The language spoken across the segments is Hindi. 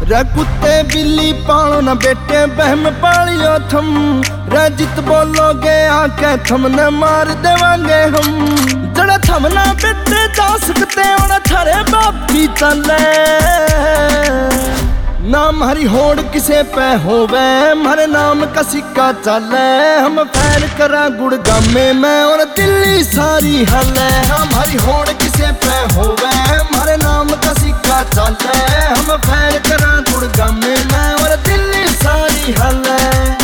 रे कुत्ते बिल्ली पालो न बेटे बहम पालियो थम। रे जित बोलोगे आके थमने मार देवांगे हम। जड़ा थमना बेटे जा सकते और थारे बाप की तले। नाम हरी होड़ किसे पे होवे मारे नाम का सिक्का चले। हम फैर करा गुड़गामे में और दिल्ली सारी हले। नाम हरी होड़ किसे पे होवे मारे नाम का सिक्का चले। हम फैर करा गुड़गामे में और दिल्ली सारी हले।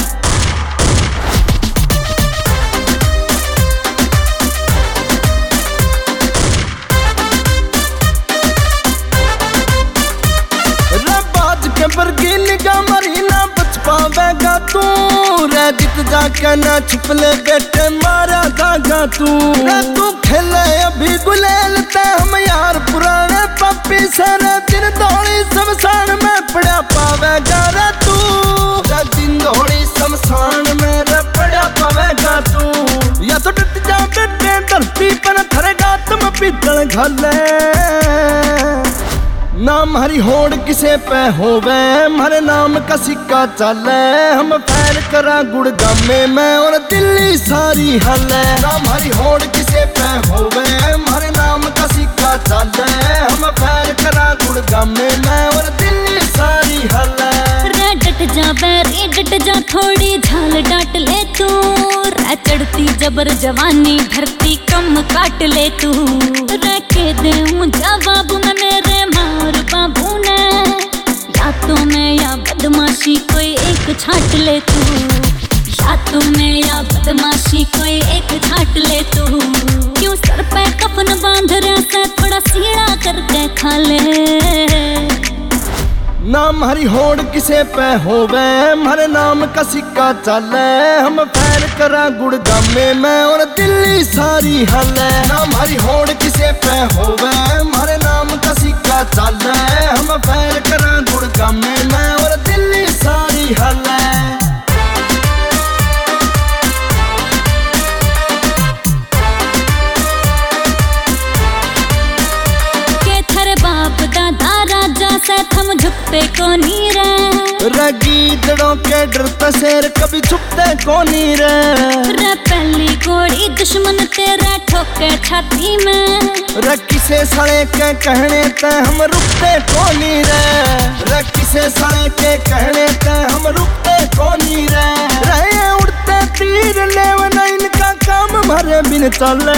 बरगी निगाह मरी ना बच पावेगा तू। रे जित जाके ना छुपले बेटे मारा धागा तू। रे तू खेले अभी गुलेल ते हम यार पुराने पप्पी से। रे दिन दौड़ी शमशान में पड़ा पावेगा रे तू। रे दिन दौड़ी शमशान में रे पड़ा पावेगा तू। या तो डट जा बेटे धरती पर थरेगा तुम पीतल घले। नाम हरी होड़ किसे पे होवे मारे नाम का सिक्का चले। हम फैर करा गुड़गामे में और दिल्ली सारी हले। नाम हरी होड़ किसे पे होवे मारे नाम का सिक्का चले। हम फैर करा गुड़गामे में और दिल्ली सारी हले। रे डट जा बैरी डट जा थोड़ी झाल डांट ले तू। रे चढ़ती जबर जवानी धरती कम काट ले तू। रे के दे जवाब में मेरे मार बाबू ने। या तो मैं या बदमाशी कोई एक छाट ले तू। या तो मैं या बदमाशी कोई एक छाट ले तू। क्यों सर पे कफन बांध रहा से थोड़ा सीढ़ा करके खा ले। नाम हरी होड़ किसे पे होवे मारे नाम का सिक्का चले। हम फैर करा गुड़गामे में और दिल्ली सारी हले। नाम हरी होड़ किसे पे होवे मारे नाम का सिक्का चले। हम फैर करा गुड़गामे में और दिल्ली सारी हले। से थम झुकते को नी रे। गीदड़ों के डरते शेर कभी छुपते को नी रे। रे पहली गोली दुश्मन तेरा ठोके छाती में। रे किसे सड़े के कहने ते हम रुकते को नी रे। रे किसे सड़े के कहने ते हम रुकते को नी रे। रहे उड़ते तीर लेवना इनका काम भरे बिन चले।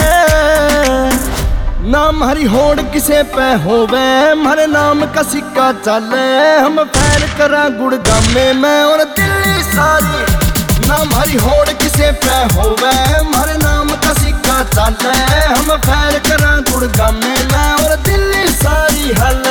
नाम हरी होड़ किसे पे होवे मारे नाम का सिक्का चले। हम फैर करा गुड़गामे में और दिल्ली सारी। नाम हरी होड़ किसे पे होवे मारे नाम का सिक्का चले। हम फैर करा गुड़गामे में और दिल्ली सारी हल।